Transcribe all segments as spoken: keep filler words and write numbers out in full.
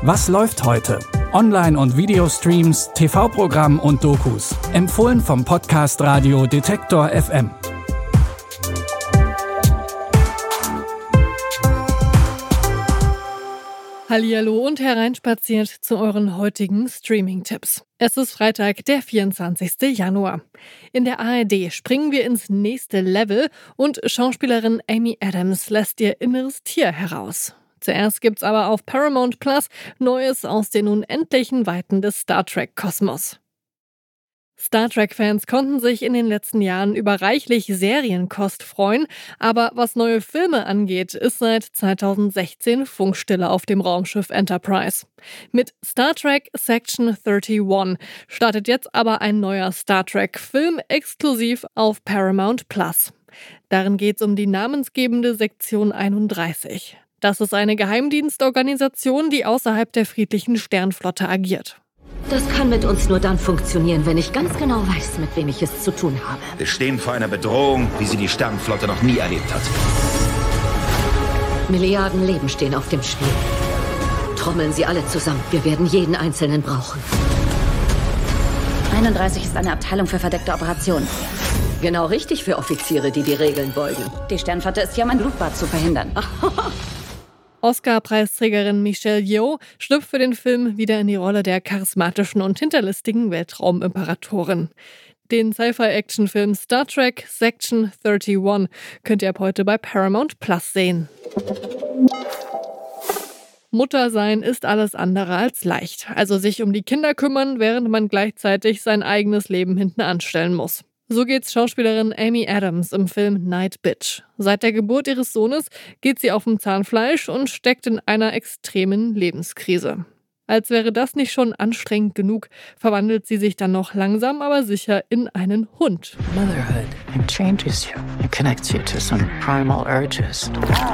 Was läuft heute? Online- und Videostreams, T V-Programm und Dokus. Empfohlen vom Podcast Radio Detektor F M. Hallihallo und hereinspaziert zu euren heutigen Streaming-Tipps. Es ist Freitag, der vierundzwanzigsten Januar. In der A R D springen wir ins nächste Level und Schauspielerin Amy Adams lässt ihr inneres Tier heraus. Zuerst gibt's aber auf Paramount Plus Neues aus den unendlichen Weiten des Star Trek-Kosmos. Star Trek-Fans konnten sich in den letzten Jahren über reichlich Serienkost freuen, aber was neue Filme angeht, ist seit zweitausendsechzehn Funkstille auf dem Raumschiff Enterprise. Mit Star Trek Section einunddreißig startet jetzt aber ein neuer Star Trek-Film exklusiv auf Paramount Plus. Darin geht's um die namensgebende Sektion einunddreißig. Das ist eine Geheimdienstorganisation, die außerhalb der friedlichen Sternflotte agiert. Das kann mit uns nur dann funktionieren, wenn ich ganz genau weiß, mit wem ich es zu tun habe. Wir stehen vor einer Bedrohung, wie sie die Sternenflotte noch nie erlebt hat. Milliarden Leben stehen auf dem Spiel. Trommeln Sie alle zusammen. Wir werden jeden Einzelnen brauchen. einunddreißig ist eine Abteilung für verdeckte Operationen. Genau richtig für Offiziere, die die Regeln beugen. Die Sternflotte ist hier, um ein Blutbad zu verhindern. Oscar-Preisträgerin Michelle Yeoh schlüpft für den Film wieder in die Rolle der charismatischen und hinterlistigen Weltraumimperatorin. Den Sci-Fi-Action-Film Star Trek Section einunddreißig könnt ihr ab heute bei Paramount Plus sehen. Mutter sein ist alles andere als leicht. Also sich um die Kinder kümmern, während man gleichzeitig sein eigenes Leben hinten anstellen muss. So geht's Schauspielerin Amy Adams im Film Night Bitch. Seit der Geburt ihres Sohnes geht sie auf dem Zahnfleisch und steckt in einer extremen Lebenskrise. Als wäre das nicht schon anstrengend genug, verwandelt sie sich dann noch langsam, aber sicher in einen Hund. Motherhood, it changes you. It connects you to some primal urges.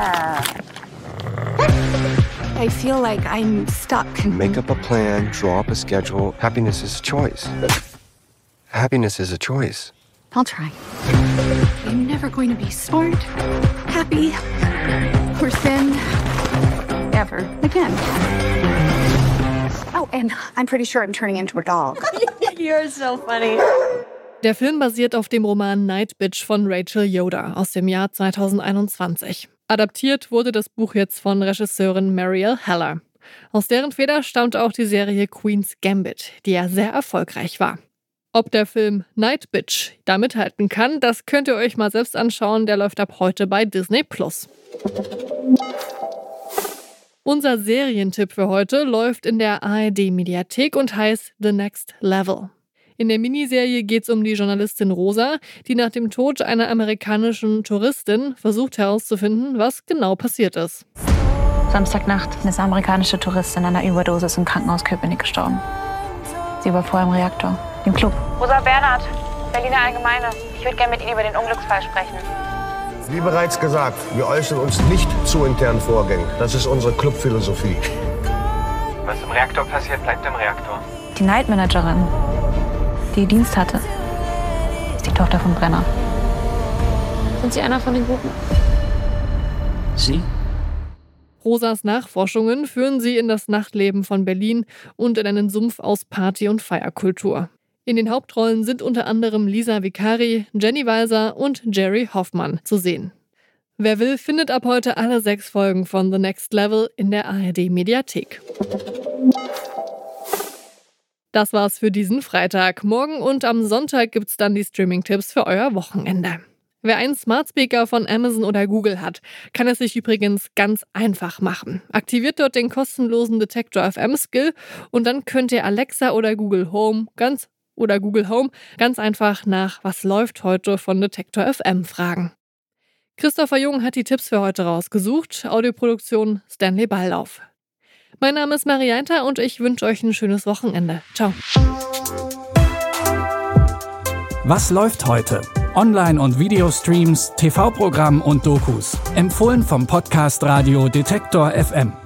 I feel like I'm stuck. Make up a plan, draw up a schedule. Happiness is a choice. Happiness is a choice. I'll try. I'm never going to be smart, happy, or thin ever again. Oh, and I'm pretty sure I'm turning into a dog. You're so funny. Der Film basiert auf dem Roman Night Bitch von Rachel Yoder aus dem Jahr zweitausendeinundzwanzig. Adaptiert wurde das Buch jetzt von Regisseurin Marielle Heller. Aus deren Feder stammt auch die Serie Queen's Gambit, die ja sehr erfolgreich war. Ob der Film Night Bitch da mithalten kann, das könnt ihr euch mal selbst anschauen. Der läuft ab heute bei Disney Plus. Unser Serientipp für heute läuft in der A R D-Mediathek und heißt The Next Level. In der Miniserie geht es um die Journalistin Rosa, die nach dem Tod einer amerikanischen Touristin versucht herauszufinden, was genau passiert ist. Samstagnacht ist eine amerikanische Touristin an einer Überdosis im Krankenhaus Köpenick gestorben. Sie war vorher im Reaktor, im Club. Rosa Bernhard, Berliner Allgemeine. Ich würde gerne mit Ihnen über den Unglücksfall sprechen. Wie bereits gesagt, wir äußern uns nicht zu internen Vorgängen. Das ist unsere Clubphilosophie. Was im Reaktor passiert, bleibt im Reaktor. Die Nightmanagerin, die Dienst hatte, ist die Tochter von Brenner. Sind Sie einer von den Guten? Sie? Rosas Nachforschungen führen sie in das Nachtleben von Berlin und in einen Sumpf aus Party- und Feierkultur. In den Hauptrollen sind unter anderem Lisa Vicari, Jenny Walser und Jerry Hoffmann zu sehen. Wer will, findet ab heute alle sechs Folgen von The Next Level in der A R D-Mediathek. Das war's für diesen Freitag. Morgen und am Sonntag gibt's dann die Streaming-Tipps für euer Wochenende. Wer einen Smart Speaker von Amazon oder Google hat, kann es sich übrigens ganz einfach machen. Aktiviert dort den kostenlosen Detektor F M Skill und dann könnt ihr Alexa oder Google Home ganz oder Google Home ganz einfach nach Was läuft heute von Detektor F M fragen. Christopher Jung hat die Tipps für heute rausgesucht. Audioproduktion Stanley Baldauf. Mein Name ist Marianta und ich wünsche euch ein schönes Wochenende. Ciao. Was läuft heute? Online- und Videostreams, T V-Programm und Dokus. Empfohlen vom Podcast Radio Detektor F M.